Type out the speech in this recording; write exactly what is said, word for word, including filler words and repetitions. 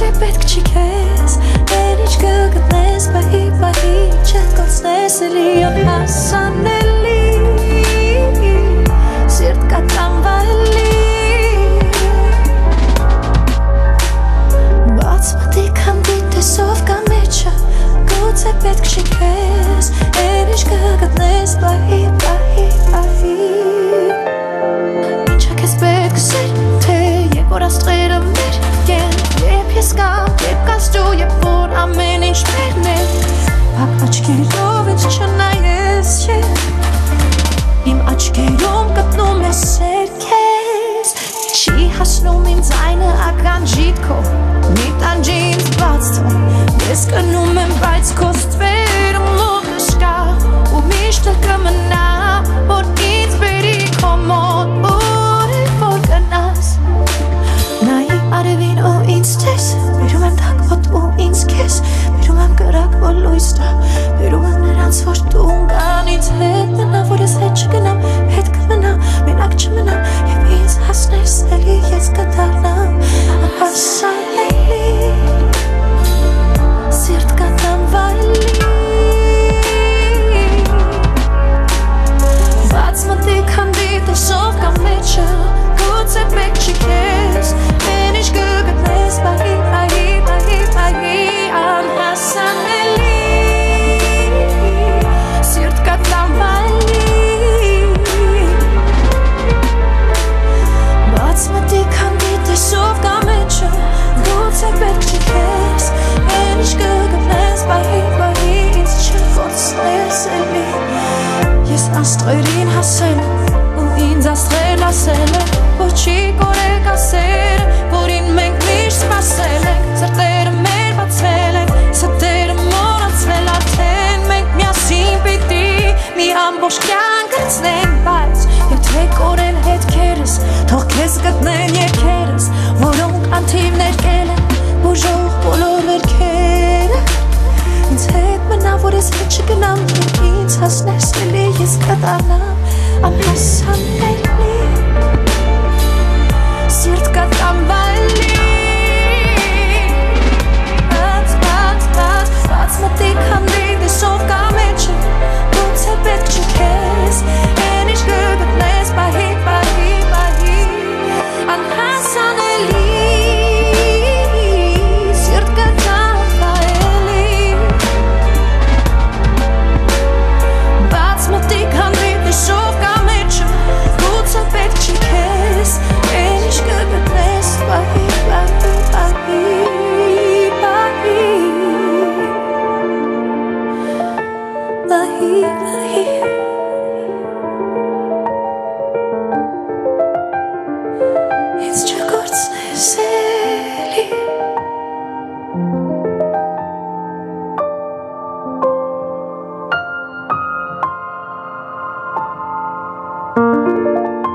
Գուցե պետք չի քեզ Երիչ կգտնես Բահի, բահի չկոցնես Էլի անհասանելի Սիրտ կատանվալի Բաց մտիկ հանդի տեսով կա մեջը Գուցե պետք չի քեզ Երիչ կգտնես Բահի, բահի, բահի Ինչա քեզ պետք սեր Թե երբ որ աստղերը մեր կեն Երբ ես կամ, երբ կաս դու Երբ որ ամեն ինչ մերն է Բակ աչքերով ինձ չնայես չեր Իմ աչքերում գտնում ես սեր քեզ Չի հասնում ինձ այնը ականջիդ քո Մի տանջի ինձ բաց թող Ես կնում եմ բայց քո ստվերը մոտս կա Ու միշտ էլ կմնա Որ ինձ բերի քո մոտ Ուր է որ գնաս Նայի արևին ու ինձ տես Բերում եմ թակվոտ ու ինձ քեզ Բերում եմ կրակ որ լույս տա Բերում եմ նրանց որ տուն կան Ինձ հետ մնա որ ես հետ չգնամ Հետ կմնա մենակ չմնամ Եվ ինձ հասնես էլի ես կդառնամ Անհասանելի Սիրտ կատանվալի Բաց մտիկ հանդի տեսով կա մեջը Գուցե պետք չի քեզ Մենիշ կգտնես Բահի, բահի, բահի, բահի Անհասանելի Սիրտ կատանվալի Բաց մտիկ հանդի տեսով կա մեջը Գուցե պետք չի քեզ Մենիշ կգտնես Բահի, բահի Ինձ չկործնես էլի Ես աստղերին հասել ու ինձ աստղերն ասել է Որ չի կորեք ասել որին մենք միշտ սպասել ենք Սրտերը մեր բացվել են, սրտերը մոռացվել արդեն Մենք միասին պիտի մի ամբողջ կյանք գցնենք Բայց եթե կորեն հետքերս, թող քեզ գտնեն երգերս Որոնք անթիվներ կել են, բուժող բոլոր վերքերը Ինձ հետ մնա, որ ես հետ չգնամ Եվ ինձ հասնես էլի ես կդառնամ Անհասանելի Սիրտ կատանվալի Բաց, բաց, բաց, բաց մտիկ հանդի տեսով կա մեջը Գուցե պետք չի քեզ Ենիշ կգտնես Բահի, բահի, բահի Անհասանելի Սիրտ կատանվալի Բաց մտիկ հանդի տեսով կա մեջը Գուցե պետք չի քեզ Ենիշ կգտնես Բահի, բահի, բահի, բահի Բահի, բահի Ինձ չկործնես էլի Thank you.